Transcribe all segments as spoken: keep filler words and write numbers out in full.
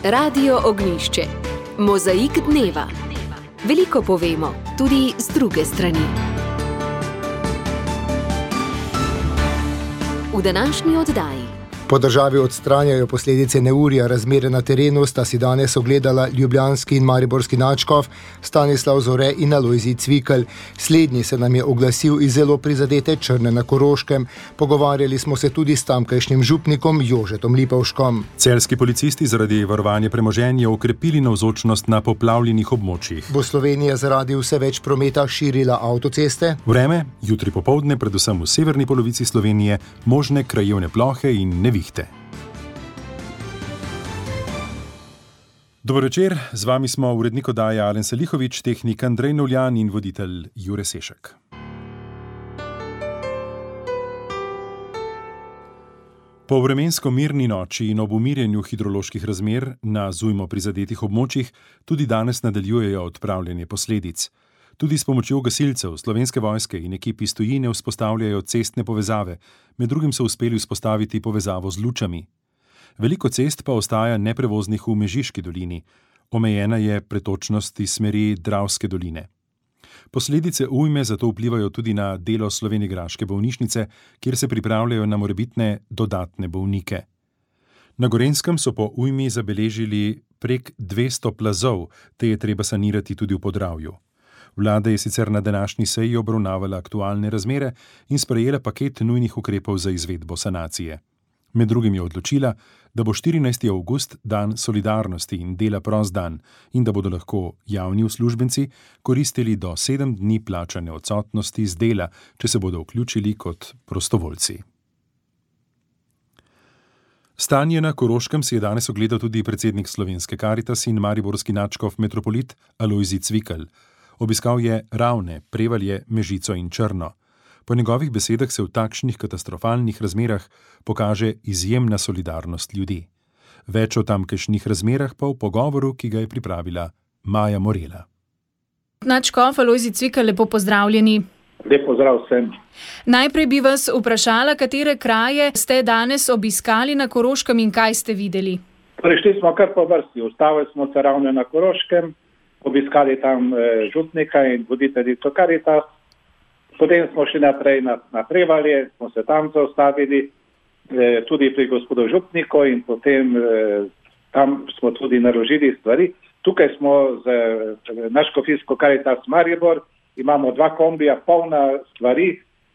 Radio Ognjišče. Mozaik dneva. Veliko povemo, tudi z druge strani. V današnji oddaji. Po državi odstranjajo posledice neurja, razmere na terenu sta si danes ogledala ljubljanski in mariborski nadškof Stanislav Zore in Alojzij Cvikl. Slednji se nam je oglasil iz zelo prizadete Črne na Koroškem. Pogovarjali smo se tudi s tamkajšnjim župnikom Jožetom Lipovškom. Celjski policisti zaradi varovanja premoženja okrepili navzočnost na poplavljenih območjih. Bo Slovenija zaradi vse več prometa širila avtoceste? Vreme, jutri popoldne, predvsem v severni polovici Slovenije, možne krajevne plohe in nevihte. Dober večer, z vami smo urednik oddaje Alen Salihovič, tehnik Andrej Novljan in voditelj Jure Sešek. Po vremensko mirni noči in ob umirjenju hidroloških razmer na zujmo prizadetih območjih tudi danes nadaljujejo odpravljanje posledic. Tudi s pomočjo gasilcev, Slovenske vojske in ekip iz tujine vzpostavljajo cestne povezave, med drugim so uspeli vzpostaviti povezavo z Lučami. Veliko cest pa ostaja neprevoznih v Mežiški dolini. Omejena je pretočnost iz smeri Dravske doline. Posledice ujme zato vplivajo tudi na delo slovenjegraške bolnišnice, kjer se pripravljajo na morebitne dodatne bolnike. Na Gorenjskem so po ujmi zabeležili prek dvesto plazov, te je treba sanirati tudi v Podravju. Vlada je sicer na današnji seji obravnavala aktualne razmere in sprejela paket nujnih ukrepov za izvedbo sanacije. Med drugim je odločila, da bo štirinajsti avgust dan solidarnosti in dela prost dan in da bodo lahko javni uslužbenci koristili do sedem dni plačane odsotnosti z dela, če se bodo vključili kot prostovoljci. Stanje na Koroškem si je danes ogledal tudi predsednik Slovenske Karitas in mariborski nadškof metropolit Alojzij Cvikl. Obiskal je Ravne, Prevalje, Mežico in Črno. Po njegovih besedah se v takšnih katastrofalnih razmerah pokaže izjemna solidarnost ljudi. Več o tamkajšnjih razmerah pa v pogovoru, ki ga je pripravila Maja Morela. Nadškof Alojzij Cvikl, lepo pozdravljeni. Lep pozdrav vsem. Najprej bi vas vprašala, katere kraje ste danes obiskali na Koroškem in kaj ste videli? Prišli smo kar po vrsti, ustavili smo se ravno na Koroškem, obiskali tam eh, župnika in voditeljico Karitas. Potem smo šli naprej na, na Prevalje, smo se tam zaustavili, eh, tudi pri gospodu župniku in potem eh, tam smo tudi naložili stvari. Tukaj smo z eh, nadškofijsko Karitas Maribor, imamo dva kombija polna stvari,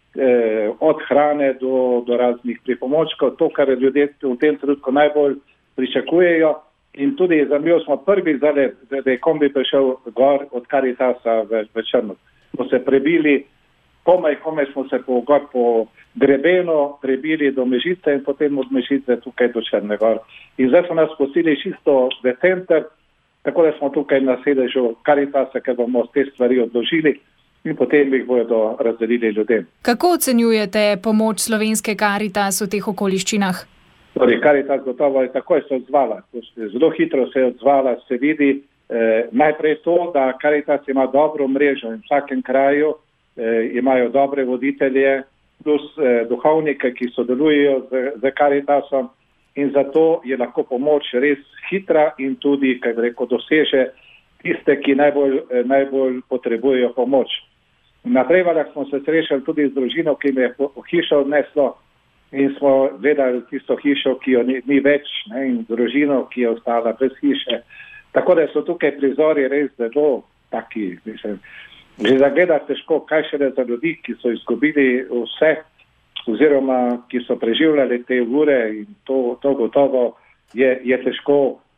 eh, od hrane do, do raznih pripomočkov, to, kar ljudje v tem trenutku najbolj pričakujejo. In tudi zanimivo smo prvi, zdaj, da je kombi prišel gor od Karitasa v, v Črno. Smo se prebili, komaj, komaj smo se po, gor po grebeno prebili do Mežice in potem od Mežice tukaj do Črne gor. In zdaj so nas spustili čisto v center, tako da smo tukaj na sedežu Karitasa, ker bomo te stvari odložili in potem jih bodo razdelili ljudem. Kako ocenjujete pomoč Slovenske Karitas v teh okoliščinah? Torej, Karitas gotovo je takoj se odzvala, zelo hitro se je odzvala, se vidi eh, najprej to, da Karitas ima dobro mrežo in v vsakem kraju eh, imajo dobre voditelje, plus eh, duhovnike, ki sodelujejo z, z Karitasom in zato je lahko pomoč res hitra in tudi, kaj bi rekel, doseže tiste, ki najbolj, eh, najbolj potrebujejo pomoč. Na Prevaljah smo se srečali tudi z družino, ki mi je hišo odneslo, in smo gledali tisto hišo, ki jo ni, ni več, ne, in družino, ki je ostala brez hiše. Tako da so tukaj prizori res zelo taki, mislim, že zagledati težko, kaj šele za ljudi, ki so izgubili vse, oziroma ki so preživljali te ure in to, to gotovo je, je težko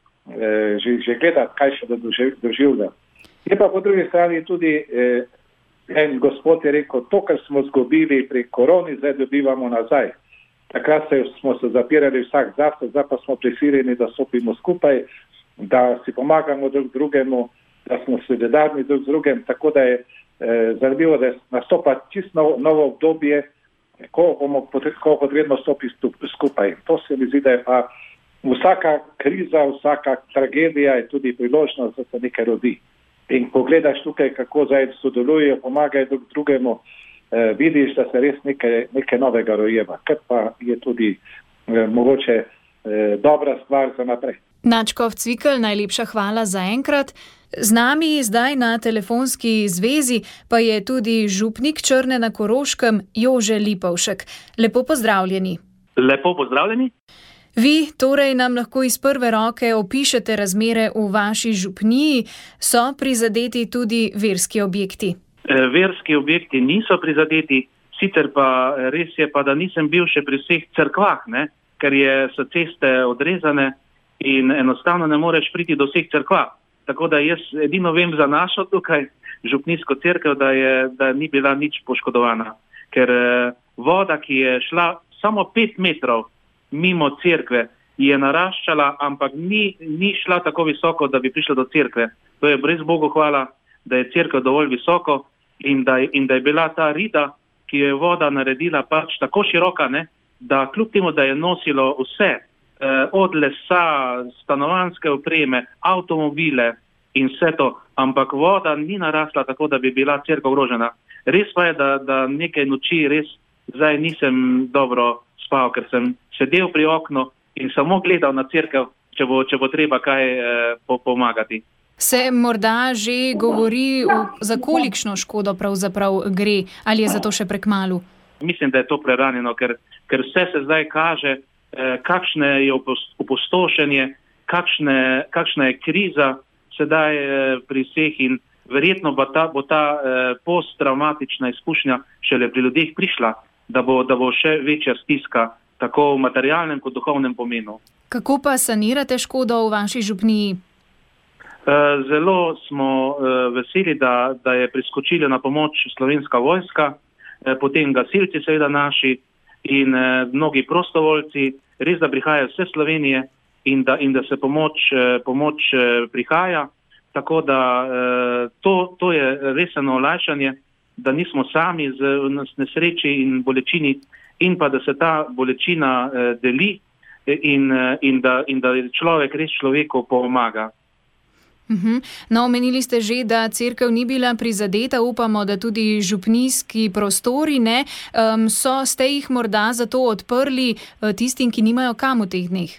eh, že, že gledati, kaj šele doživlja. Je pa po drugi strani tudi eh, en gospod je rekel, to, kar smo izgubili pri koroni, zdaj dobivamo nazaj. Takrat se, smo se zapirali vsak zase, zdaj pa smo prisiljeni, da stopimo skupaj, da si pomagamo drug drugemu, da smo solidarni drug z drugim, tako da je eh, zanimivo, da nastopa čisto novo, novo obdobje, ko bomo ko potrebno stopiti skupaj. To se mi zdi, da je pa vsaka kriza, vsaka tragedija je tudi priložnost, da se nekaj rodi. In ko gledaš tukaj, kako zdaj sodelujejo, pomagajo drug drugemu, eh, vidiš, da se res nekaj, nekaj novega rojeva, kar pa je tudi eh, mogoče eh, dobra stvar za naprej. Nadškof Cvikl, najlepša hvala za enkrat. Z nami zdaj na telefonski zvezi pa je tudi župnik Črne na Koroškem Jože Lipovšek. Lepo pozdravljeni. Lepo pozdravljeni. Vi torej nam lahko iz prve roke opišete razmere v vaši župniji. So prizadeti tudi verski objekti? Verski objekti niso prizadeti, sicer pa res je pa, da nisem bil še pri vseh cerkvah, ne? Ker je, so ceste odrezane in enostavno ne moreš priti do vseh cerkva. Tako da jaz edino vem za našo tukaj župnijsko cerkev, da, je, da ni bila nič poškodovana. Ker voda, ki je šla samo pet metrov mimo cerkve, je naraščala, ampak ni, ni šla tako visoko, da bi prišla do cerkve. To je brez Bogu hvala, da je cerkev dovolj visoko in da, in da je bila ta rida, ki je voda naredila pač tako široka, ne, da kljub temu, da je nosilo vse, od lesa, stanovanjske opreme, avtomobile in vse to, ampak voda ni narasla tako, da bi bila cerkev ogrožena. Res pa je, da, da nekaj noči res zdaj nisem dobro spal, ker sem sedel pri oknu in samo gledal na cerkev, če bo, če bo treba kaj eh, pomagati. Se morda že govori, za kolikšno škodo pravzaprav gre, ali je za to še prekmalu? Mislim, da je to preranjeno, ker, ker vse se zdaj kaže, kakšne je opustošenje, kakšne, kakšna je kriza sedaj pri vseh in verjetno bo ta, bo ta posttraumatična izkušnja šele pri ljudeh prišla, da bo, da bo še večja stiska, tako v materialnem kot duhovnem pomenu. Kako pa sanirate škodo v vaši župniji? Zelo smo veseli, da, da je priskočila na pomoč Slovenska vojska, potem gasilci seveda naši in mnogi prostovoljci, res da prihajajo vse Slovenije in da, in da se pomoč, pomoč prihaja. Tako da to, to je resno olajšanje, da nismo sami z nesreči in bolečini in pa da se ta bolečina deli in, in, da, in da človek res človeku pomaga. Uhum. No, omenili ste že, da cerkev ni bila prizadeta, upamo, da tudi župnijski prostori ne. Um, so, ste jih morda zato odprli uh, tistim, ki nimajo kam v teh dneh?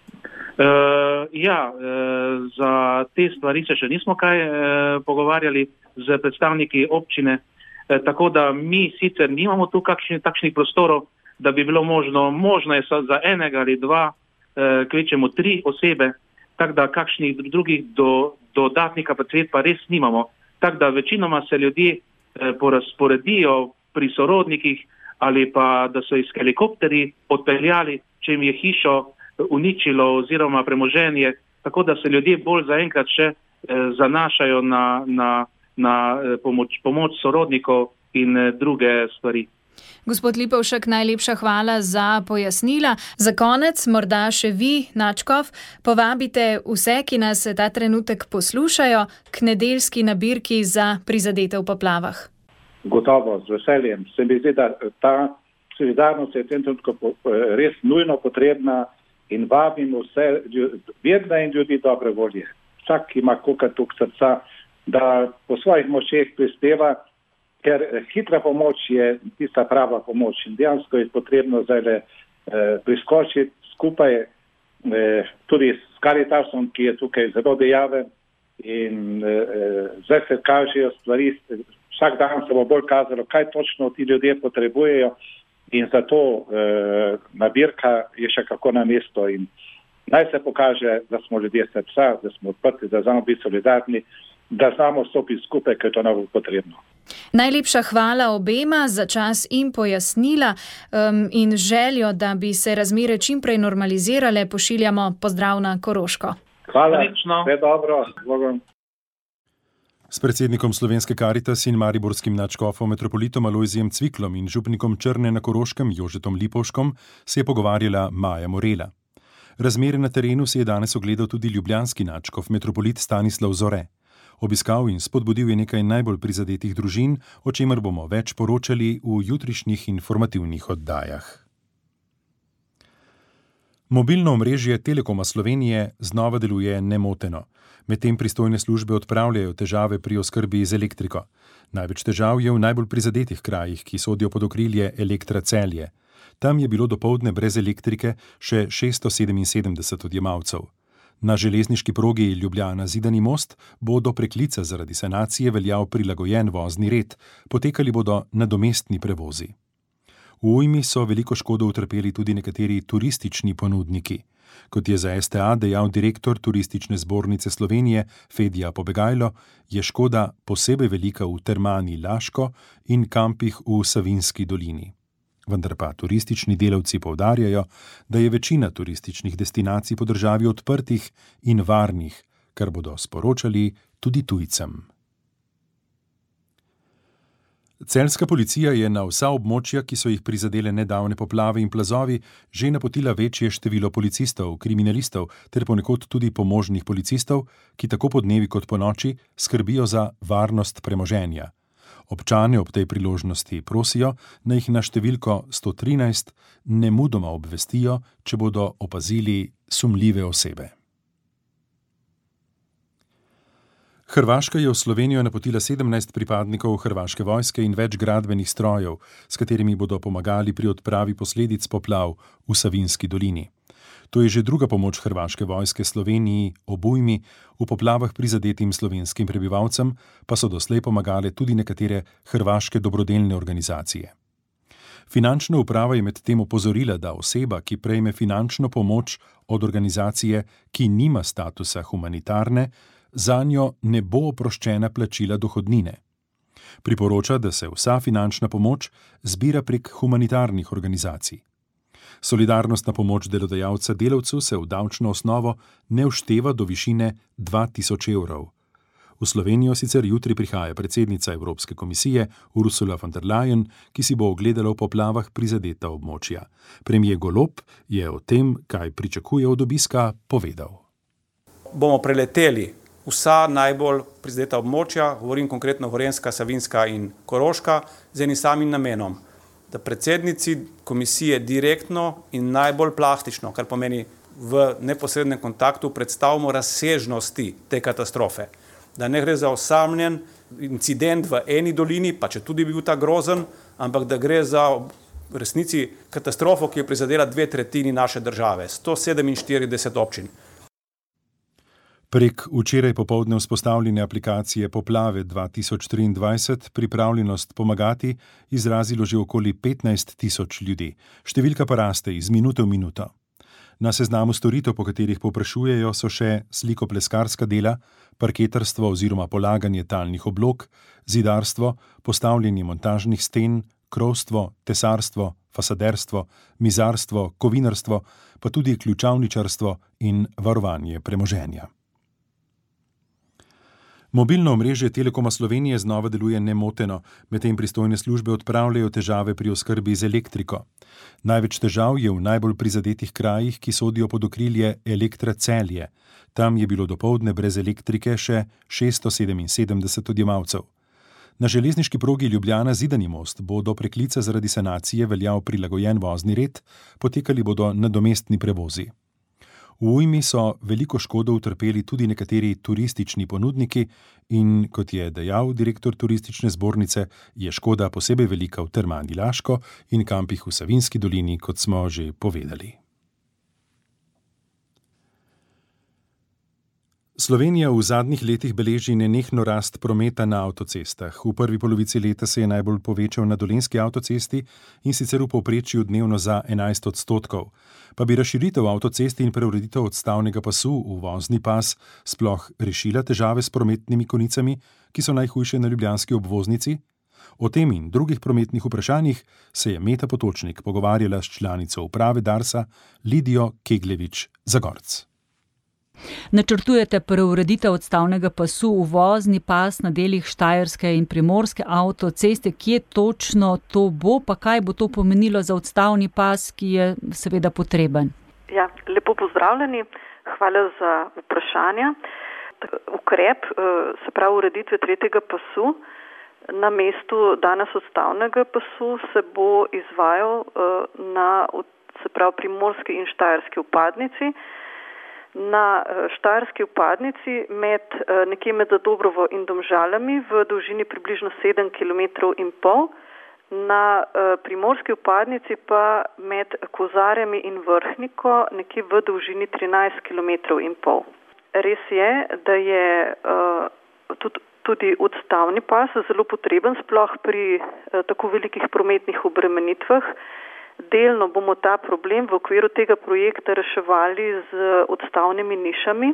Uh, ja, uh, za te stvari se še nismo kaj uh, pogovarjali z predstavniki občine, uh, tako da mi sicer nimamo tu kakšnih takšnih prostorov, da bi bilo možno, možno je za enega ali dva, uh, kvečemo tri osebe, tako da kakšnih drugih do, dodatnih kapacitet pa res nimamo. Tako da večinoma se ljudje eh, porazporedijo pri sorodnikih ali pa da so iz helikopteri odpeljali, če jim je hišo uničilo oziroma premoženje, tako da se ljudje bolj zaenkrat še eh, zanašajo na, na, na eh, pomoč, pomoč sorodnikov in eh, druge stvari. Gospod Lipovšek, najlepša hvala za pojasnila. Za konec morda še vi, Nadškof, povabite vse, ki nas ta trenutek poslušajo, k nedeljski nabirki za prizadete v poplavah. Gotovo, z veseljem. Se mi zdi, da ta solidarnost je v tem trenutku res nujno potrebna in vabim vse vedne in ljudi dobre volje. Vsak ima kolikor toliko srca, da po svojih močeh prispeva, ker hitra pomoč je tista prava pomoč in dejansko je potrebno zdaj le eh, priskočiti skupaj eh, tudi s Caritasom, ki je tukaj zelo dejaven in eh, zdaj se kažejo stvari, vsak dan se bo bolj kazalo, kaj točno ti ljudje potrebujejo in zato eh, nabirka je še kako na mesto in naj se pokaže, da smo ljudje srca, da smo odprti, da znamo biti solidarni, da znamo stopiti skupaj, ker je to najbolj potrebno. Najlepša hvala obema za čas in pojasnila um, in željo, da bi se razmere čim prej normalizirale, pošiljamo pozdrav na Koroško. Hvala, vse dobro. Bogom. S predsednikom Slovenske Caritas in mariborskim nadškofom metropolitom Alojzijem Cviklom in župnikom Črne na Koroškem Jožetom Lipovškom se je pogovarjala Maja Morela. Razmere na terenu si je danes ogledal tudi ljubljanski nadškof metropolit Stanislav Zore. Obiskal in spodbudil je nekaj najbolj prizadetih družin, o čemer bomo več poročali v jutrišnjih informativnih oddajah. Mobilno omrežje Telekoma Slovenije znova deluje nemoteno. Medtem pristojne službe odpravljajo težave pri oskrbi z elektriko. Največ težav je v najbolj prizadetih krajih, ki sodijo pod okrilje Elektra Celje. Tam je bilo dopoldne brez elektrike še šeststo sedeminsedemdeset odjemalcev. Na železniški progi Ljubljana-Zidani most bo do preklica zaradi sanacije veljal prilagojen vozni red, potekali bodo nadomestni prevozi. V ujmi so veliko škodo utrpeli tudi nekateri turistični ponudniki. Kot je za S T A dejal direktor Turistične zbornice Slovenije Fedija Pobegajlo, je škoda posebej velika v Termani Laško in kampih v Savinjski dolini. Vendar pa turistični delavci poudarjajo, da je večina turističnih destinacij po državi odprtih in varnih, kar bodo sporočali tudi tujcem. Celjska policija je na vsa območja, ki so jih prizadele nedavne poplave in plazovi, že napotila večje število policistov, kriminalistov ter ponekod tudi pomožnih policistov, ki tako po dnevi kot po noči skrbijo za varnost premoženja. Občane ob tej priložnosti prosijo, naj jih na številko sto trinajst nemudoma obvestijo, če bodo opazili sumljive osebe. Hrvaška je v Slovenijo napotila sedemnajst pripadnikov hrvaške vojske in več gradbenih strojev, s katerimi bodo pomagali pri odpravi posledic poplav v Savinjski dolini. To je že druga pomoč hrvaške vojske Sloveniji ob ujmi, v poplavah prizadetim slovenskim prebivalcem pa so doslej pomagale tudi nekatere hrvaške dobrodelne organizacije. Finančna uprava je medtem opozorila, da oseba, ki prejme finančno pomoč od organizacije, ki nima statusa humanitarne, zanjo ne bo oproščena plačila dohodnine. Priporoča, da se vsa finančna pomoč zbira prek humanitarnih organizacij. Solidarnostna pomoč delodajalca delavcu se v davčno osnovo ne všteva do višine dva tisoč evrov. V Slovenijo sicer jutri prihaja predsednica Evropske komisije Ursula von der Leyen, ki si bo ogledala v poplavah prizadeta območja. Premier Golob je o tem, kaj pričakuje od obiska, povedal. Bomo preleteli vsa najbolj prizadeta območja, govorim konkretno Gorenjska, Savinjska in Koroška, z enim samim namenom, da predsednici komisije direktno in najbolj plastično, kar pomeni v neposrednem kontaktu, predstavimo razsežnosti te katastrofe. Da ne gre za osamljen incident v eni dolini, pa če tudi bi bil ta grozen, ampak da gre za v resnici katastrofo, ki je prizadela dve tretjini naše države, sto sedeminštirideset občin. Prek včeraj popoldne vzpostavljene aplikacije Poplave dva tisoč triindvajset pripravljenost pomagati izrazilo že okoli petnajst tisoč ljudi. Številka pa raste iz minute v minuto. Na seznamu storitev, po katerih povprašujejo, so še slikopleskarska dela, parketarstvo oziroma polaganje talnih oblog, zidarstvo, postavljanje montažnih sten, krovstvo, tesarstvo, fasaderstvo, mizarstvo, kovinarstvo, pa tudi ključavničarstvo in varovanje premoženja. Mobilno omrežje Telekoma Slovenije znova deluje nemoteno, medtem pristojne službe odpravljajo težave pri oskrbi z elektriko. Največ težav je v najbolj prizadetih krajih, ki sodijo pod okrilje Elektra Celje. Tam je bilo dopoldne brez elektrike še šeststo sedeminsedemdeset odjemalcev. Na železniški progi Ljubljana-Zidani most bo do preklica zaradi sanacije veljal prilagojen vozni red, potekali bodo nadomestni prevozi. V ujmi so veliko škodo utrpeli tudi nekateri turistični ponudniki in, kot je dejal direktor Turistične zbornice, je škoda posebej velika v Termani Laško in kampih v Savinjski dolini, kot smo že povedali. Slovenija v zadnjih letih beleži nenehno rast prometa na avtocestah. V prvi polovici leta se je najbolj povečal na Dolenjski avtocesti in sicer v povprečju dnevno za enajst odstotkov. Pa bi razširitev avtocesti in preureditev odstavnega pasu v vozni pas sploh rešila težave s prometnimi konicami, ki so najhujše na ljubljanski obvoznici? O tem in drugih prometnih vprašanjih se je Meta Potočnik pogovarjala s članico uprave Darsa Lidijo Kegljevič-Zagorc. Načrtujete preureditev odstavnega pasu v vozni pas na delih Štajerske in Primorske avtoceste. Kje točno to bo, pa kaj bo to pomenilo za odstavni pas, ki je seveda potreben? Ja, lepo pozdravljeni. Hvala za vprašanja. Ukrep, se pravi ureditve tretjega pasu na mestu danes odstavnega pasu se bo izvajal na, se pravi, Primorski in Štajerski vpadnici. Na Štajerski vpadnici med, nekje med Zadobrovo in Domžalami v dolžini približno sedem kilometrov in pol Na primorski vpadnici pa med Kozarjami in Vrhniko nekje v dolžini trinajst kilometrov in pol. Res je, da je tudi, tudi odstavni pas zelo potreben, sploh pri tako velikih prometnih obremenitvah. Delno bomo ta problem v okviru tega projekta reševali z odstavnimi nišami.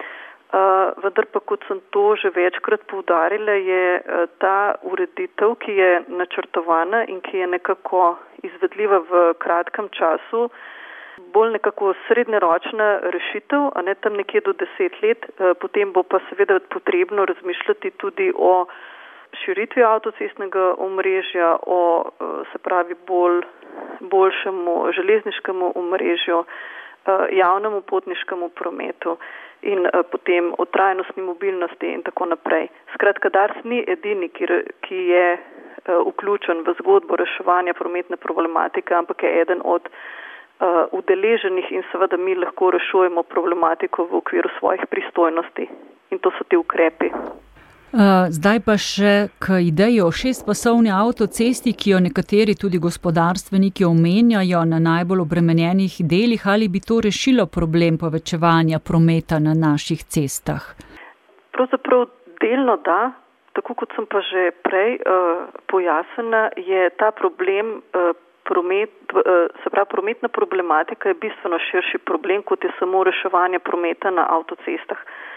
Uh, vendar pa, kot sem to že večkrat poudarila, je uh, ta ureditev, ki je načrtovana in ki je nekako izvedljiva v kratkem času, bolj nekako srednjeročna rešitev, a ne tam nekje do deset let. Uh, potem bo pa seveda potrebno razmišljati tudi o širitvi avtocestnega omrežja, o uh, se pravi bolj, boljšemu železniškemu omrežju, uh, javnemu potniškemu prometu in uh, potem o trajnostni mobilnosti in tako naprej. Skratka, Dars ni edini, ki, ki je uh, vključen v zgodbo reševanja prometne problematike, ampak je eden od uh, udeleženih in seveda mi lahko rešujemo problematiko v okviru svojih pristojnosti. In to so ti ukrepi. Zdaj pa še k ideji o šestpasovni avtocesti, ki jo nekateri tudi gospodarstveniki omenjajo na najbolj obremenjenih delih. Ali bi to rešilo problem povečevanja prometa na naših cestah? Pravzaprav delno da. Tako kot sem pa že prej uh, pojasnila, je ta problem, uh, promet, uh, se pravi prometna problematika je bistveno širši problem, kot je samo reševanje prometa na avtocestah.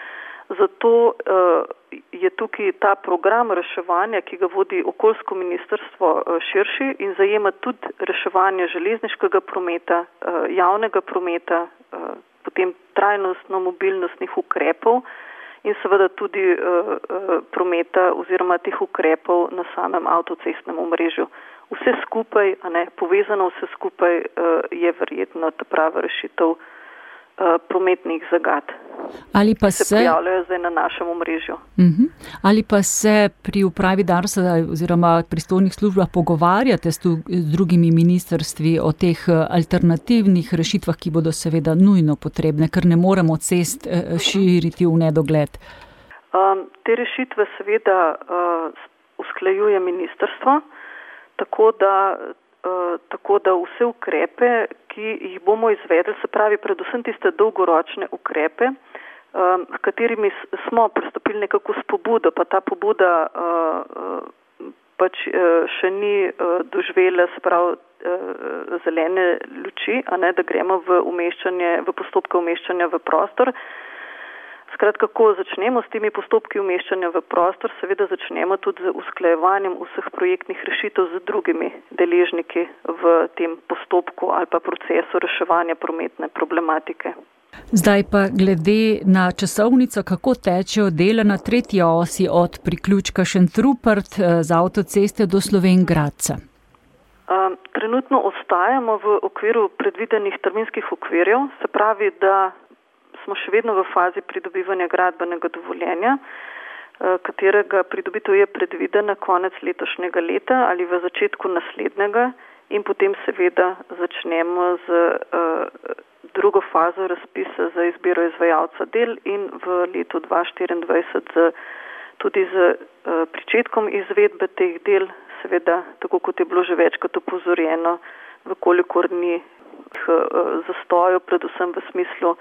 Zato uh, je tukaj ta program reševanja, ki ga vodi okoljsko ministrstvo, uh, širši in zajema tudi reševanje železniškega prometa, uh, javnega prometa, uh, potem trajnostno mobilnostnih ukrepov in seveda tudi uh, uh, prometa oziroma teh ukrepov na samem avtocestnem omrežju. Vse skupaj, a ne, povezano vse skupaj uh, je verjetno ta prava rešitev uh, prometnih zagad. Ali pa se, se pojavljajo zdaj na našem omrežju. Uh-huh. Ali pa se pri upravi Darsa oziroma pristojnih službah pogovarjate s, tu, s drugimi ministrstvi o teh alternativnih rešitvah, ki bodo seveda nujno potrebne, ker ne moremo cest širiti v nedogled? Um, te rešitve seveda uh, usklajuje ministrstvo, tako da Uh, tako da vse ukrepe, ki jih bomo izvedli, se pravi predvsem tiste dolgoročne ukrepe, um, s katerimi smo pristopili nekako s pobudo, pa ta pobuda uh, uh, pač uh, še ni uh, doživela, se pravi, uh, zelene luči, a ne, da gremo v umeščanje, v postopke umeščanja v prostor. Skratka, ko začnemo s temi postopki umeščanja v prostor, seveda začnemo tudi z usklajevanjem vseh projektnih rešitev z drugimi deležniki v tem postopku ali pa procesu reševanja prometne problematike. Zdaj pa glede na časovnico, kako tečejo dela na tretji osi od priključka Šentrupert z avtoceste do Slovenj Gradca? Um, trenutno ostajamo v okviru predvidenih terminskih okvirjev, se pravi, da smo še vedno v fazi pridobivanja gradbenega dovoljenja, katerega pridobitev je predvidena konec letošnjega leta ali v začetku naslednjega in potem seveda začnemo z uh, drugo fazo razpisa za izbiro izvajalca del in v letu dva tisoč štiriindvajset z, tudi z uh, pričetkom izvedbe teh del, seveda tako kot je bilo že večkrat opozorjeno, vkolikor ni uh, zastoju, predvsem v smislu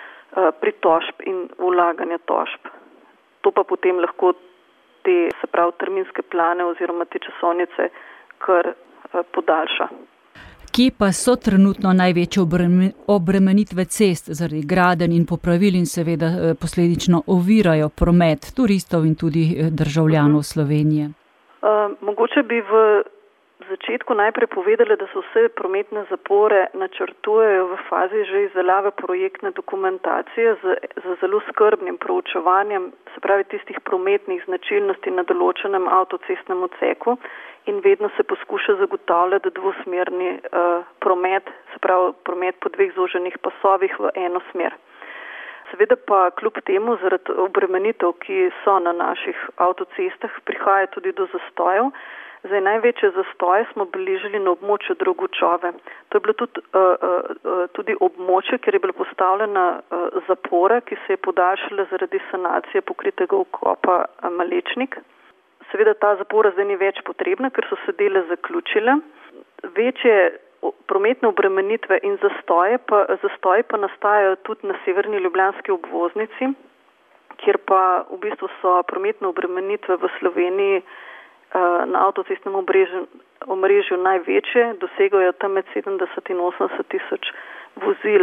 pritožb in vlaganja tožb. To pa potem lahko te, se pravi, terminske plane oziroma te časovnice kar podaljša. Kje pa so trenutno največje obremenitve cest zaradi gradenj in popravil in seveda posledično ovirajo promet turistov in tudi državljanov Slovenije? Uh, mogoče bi v začetku najprej povedali, da so vse prometne zapore načrtujejo v fazi že izdelave projektne dokumentacije z, z zelo skrbnim proučevanjem, se pravi tistih prometnih značilnosti na določenem avtocestnem odseku in vedno se poskuša zagotavljati dvosmerni uh, promet, se pravi promet po dveh zoženih pasovih v eno smer. Seveda pa kljub temu zaradi obremenitev, ki so na naših avtocestah, prihaja tudi do zastojev. Zdaj, največje zastoje smo beležili na območju Dragučove. To je bilo tudi, uh, uh, tudi območje, kjer je bila postavljena uh, zapora, ki se je podaljšala zaradi sanacije pokritega vkopa uh, Malečnik. Seveda ta zapora zdaj ni več potrebna, ker so se dele zaključile. Večje prometne obremenitve in zastoje pa, zastoje pa nastajajo tudi na severni ljubljanski obvoznici, kjer pa v bistvu so prometne obremenitve v Sloveniji na avtocestnem omrežju, omrežju največje, dosegajo tam med sedemdeset in osemdeset tisoč vozil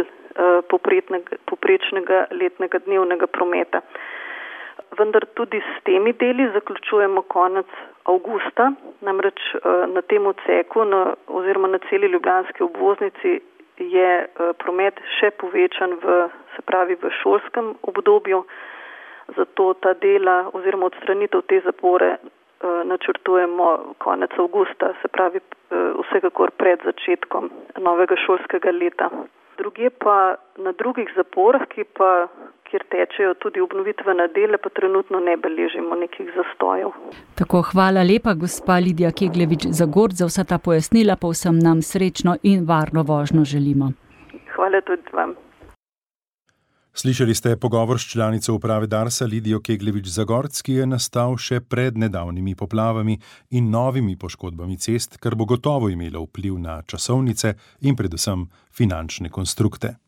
poprečnega letnega dnevnega prometa. Vendar tudi s temi deli zaključujemo konec avgusta, namreč na tem odseku na, oziroma na celi ljubljanski obvoznici je promet še povečan v, se pravi v šolskem obdobju, zato ta dela oziroma odstranitev te zapore načrtujemo konec avgusta, se pravi vsekakor pred začetkom novega šolskega leta. Druge pa na drugih zaporah, ki pa, kjer tečejo tudi obnovitvene dele, pa trenutno ne beležimo nekih zastojev. Tako, hvala lepa, gospa Lidija Kegljevič-Zagorc, za vsa ta pojasnila, pa vsem nam srečno in varno vožnjo želimo. Hvala tudi vam. Slišali ste pogovor s članico uprave Darsa Lidijo Kegljevič-Zagorc, ki je nastal še pred nedavnimi poplavami in novimi poškodbami cest, kar bo gotovo imelo vpliv na časovnice in predvsem finančne konstrukte.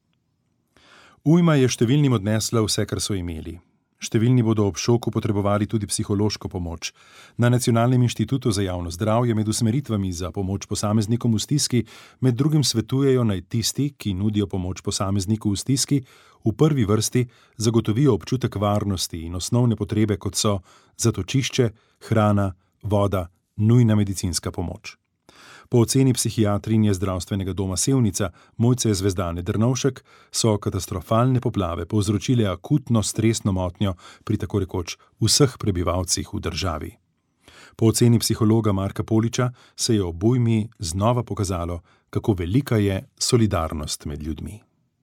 Ujma je številnim odnesla vse, kar so imeli. Številni bodo ob šoku potrebovali tudi psihološko pomoč. Na Nacionalnem inštitutu za javno zdravje med usmeritvami za pomoč posameznikom v stiski med drugim svetujejo naj tisti, ki nudijo pomoč posamezniku v stiski, v prvi vrsti zagotovijo občutek varnosti in osnovne potrebe, kot so zatočišče, hrana, voda, nujna medicinska pomoč. Po oceni psihiatrinje zdravstvenega doma Sevnica Mojce Zvezdane Drnovšek so katastrofalne poplave povzročile akutno stresno motnjo pri tako rekoč vseh prebivalcih v državi. Po oceni psihologa Marka Poliča se je ob ujmi znova pokazalo, kako velika je solidarnost med ljudmi.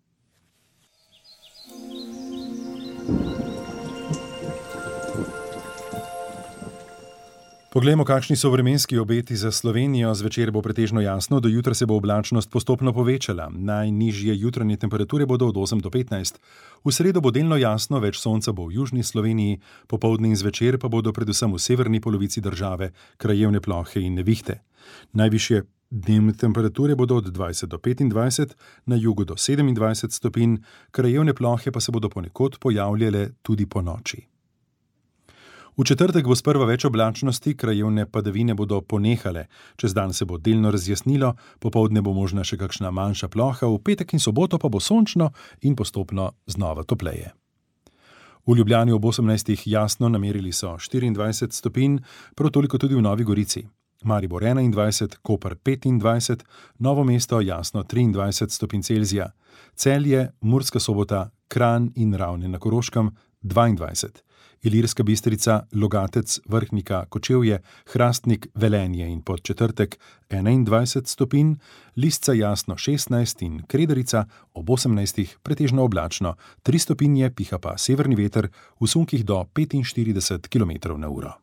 Poglejmo, kakšni so vremenski obeti za Slovenijo. Zvečer bo pretežno jasno, do jutra se bo oblačnost postopno povečala. Najnižje jutranje temperature bodo od osem do petnajst. V sredo bo delno jasno, več sonca bo v južni Sloveniji, popoldne in zvečer pa bodo predvsem v severni polovici države krajevne plohe in nevihte. Najvišje dnevne temperature bodo od dvajset do petindvajset, na jugu do sedemindvajset stopinj, krajevne plohe pa se bodo ponekod pojavljale tudi po noči. V četrtek bo sprva več oblačnosti, krajevne padavine bodo ponehale, čez dan se bo delno razjasnilo, popoldne bo možna še kakšna manjša ploha, v petek in soboto pa bo sončno in postopno znova topleje. V Ljubljani ob osemnajstih jasno namerili so štiriindvajset stopinj, prav toliko tudi v Novi Gorici. Maribor enaindvajset, Koper petindvajset, Novo mesto jasno triindvajset stopinj Celzija, Celje, Murska Sobota, Kranj in Ravne na Koroškem dvaindvajset. Ilirska Bistrica, Logatec, Vrhnika, Kočevje, Hrastnik, Velenje in Podčetrtek enaindvajset stopinj, Lisca jasno šestnajst in Kredarica ob osemnajstih pretežno oblačno, tri stopinje piha pa severni veter v sunkih do petinštirideset kilometrov na uro.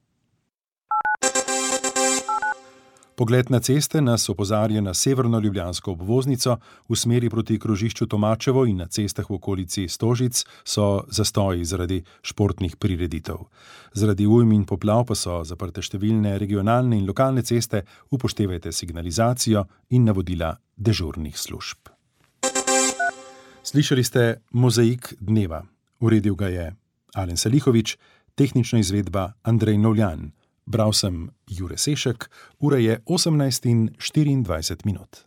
Pogled na ceste nas opozarja na severno ljubljansko obvoznico, v smeri proti krožišču Tomačevo in na cestah v okolici Stožic so zastoji zaradi športnih prireditev. Zaradi ujm in poplav pa so zaprte številne regionalne in lokalne ceste, upoštevajte signalizacijo in navodila dežurnih služb. Slišali ste Mozaik dneva. Uredil ga je Alen Salihovič, tehnična izvedba Andrej Novljan. Bral sem Jure Sešek, ura je osemnajst in štiriindvajset minut.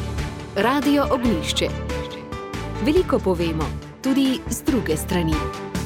Radio Ognjišče. Veliko povemo, tudi z druge strani.